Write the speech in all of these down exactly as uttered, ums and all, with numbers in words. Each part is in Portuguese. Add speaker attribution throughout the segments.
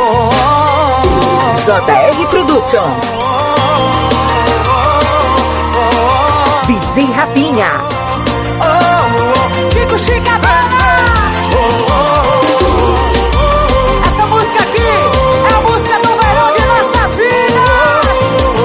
Speaker 1: J R Productions. D J Rapinha.
Speaker 2: Kiko Chicabana. Essa música aqui é a música do verão de nossas vidas.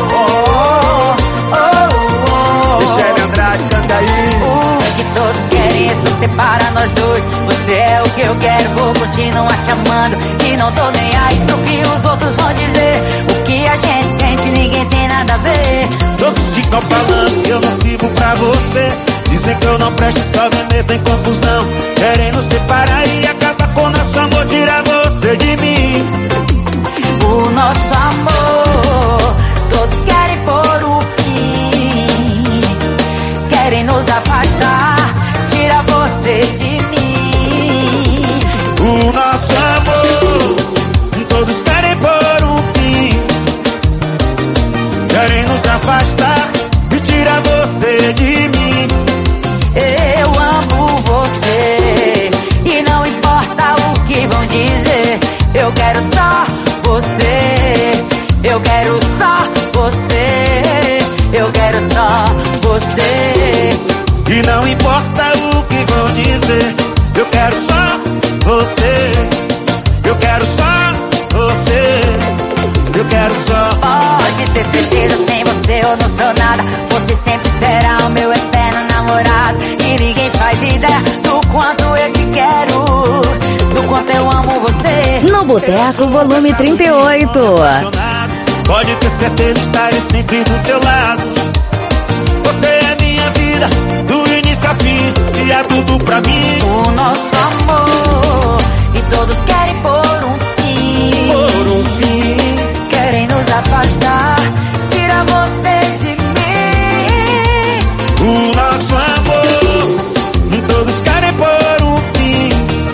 Speaker 3: Michele Andrade, canta aí.
Speaker 2: O que todos querem é se separar nós dois. Você é o que eu quero, vou continuar te amando. E não tô nem aí pro que os outros vão dizer. O que a gente sente, ninguém tem nada a ver.
Speaker 3: Todos ficam falando que eu não sirvo pra você. Dizem que eu não presto, só me meto em confusão. Querem nos separar e acabar com nosso amor, tirar você de mim.
Speaker 2: O nosso amor, todos querem pôr o fim. Querem nos afastar, tirar você de mim.
Speaker 3: O nosso amor, todos querem pôr um fim. Querem nos afastar e tirar você de mim.
Speaker 2: Eu amo você e não importa o que vão dizer. Eu quero só você. Eu quero só você. Eu quero só você.
Speaker 3: E não importa o que vão dizer. Eu quero só você. Eu quero só você. Eu quero só.
Speaker 2: Pode ter certeza, sem você eu não sou nada. Você sempre será o meu eterno namorado. E ninguém faz ideia do quanto eu te quero, do quanto eu amo você.
Speaker 1: No Boteco, volume trinta e oito.
Speaker 3: Pode ter certeza, estarei sempre do seu lado. Você é minha vida, do início ao fim, e é tudo pra mim.
Speaker 2: O nosso amor, e todos querem pôr um fim.
Speaker 3: Por um fim.
Speaker 2: Querem nos afastar, tira você de mim.
Speaker 3: O nosso amor, todos querem pôr um fim.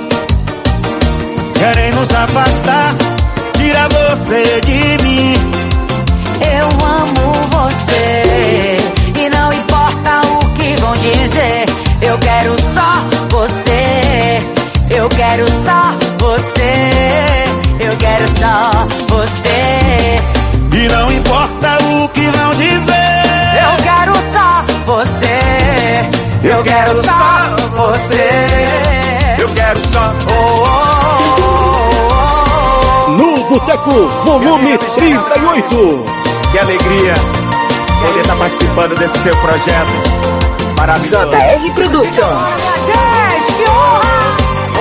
Speaker 3: Querem nos afastar, tira você de mim.
Speaker 2: Eu amo você e não importa o que vão dizer. Eu quero só você. Eu quero só você. Eu quero só você.
Speaker 3: E não importa o que vão dizer.
Speaker 2: Eu quero só você. Eu quero só você.
Speaker 3: Eu quero só.
Speaker 2: Oh, oh, oh, oh.
Speaker 4: No Boteco, volume trinta e oito.
Speaker 3: Que alegria poder estar participando desse seu projeto. Para
Speaker 1: J R Productions.
Speaker 2: Minha gente, que honra! Oh,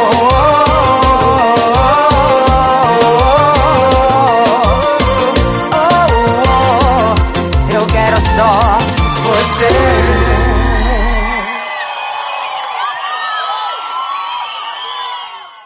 Speaker 2: oh, oh, oh, oh, oh. Eu quero só você.